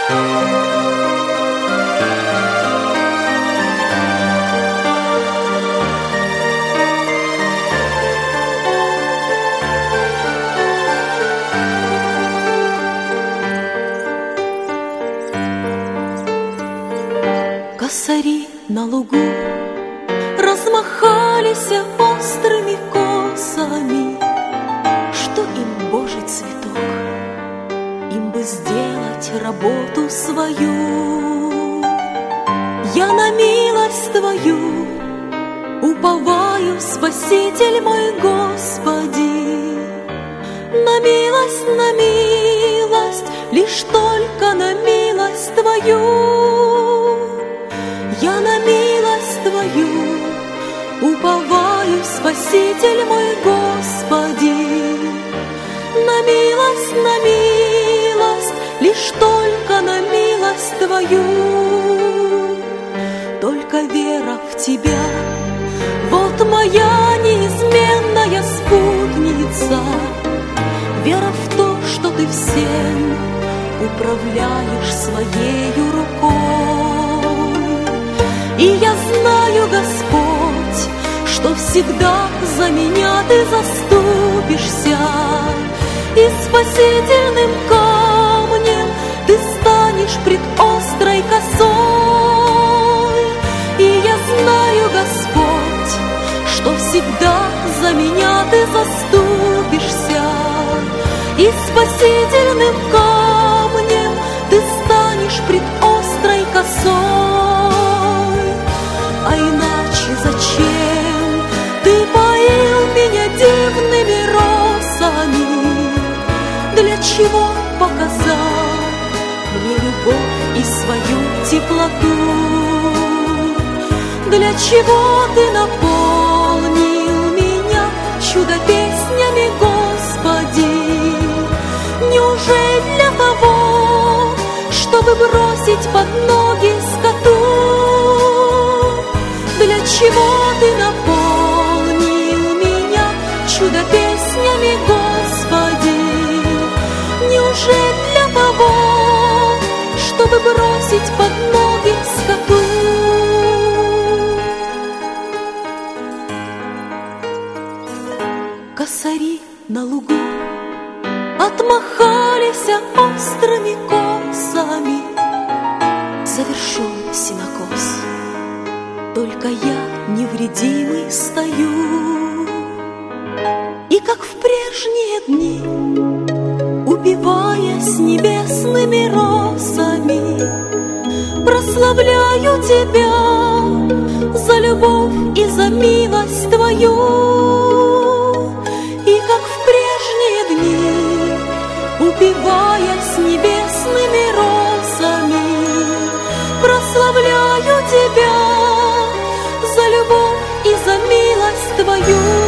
Косари на лугу размахались острыми косами. Что им Божий цветок? Им бы сделать работу свою. Я на милость Твою уповаю, Спаситель мой, Господи. На милость, лишь только на милость Твою. Я на милость Твою уповаю, Спаситель мой, Господи. На милость, лишь только на милость Твою. Только вера в Тебя, вот моя неизменная спутница. Вера в то, что Ты всем управляешь Своею рукой. И я знаю, Господь, что всегда за меня Ты заступишься, и спасительным камнем Ты станешь пред острой косой. И я знаю, Господь, что всегда за меня Ты заступишься, и спасительным камнем Ты станешь пред острой косой. А иначе зачем Ты поил меня дивными росами? Для чего показать мне любовь и свою теплоту? Для чего Ты наполнил меня чудо-песнями, Господи? Неужели для того, чтобы бросить под ноги скоту? Для чего Ты наполнил меня чудо-песнями, Господи? Неужели для того, чтобы бросить под ноги скоту? Косари на лугу отмахались острыми косами. Завершен сенокос, только я невредимый стою. И как в прежние дни, упиваясь небесными росами, прославляю Тебя за любовь и за милость Твою. И как в прежние дни, упиваясь небесными росами, прославляю Тебя за любовь и за милость Твою.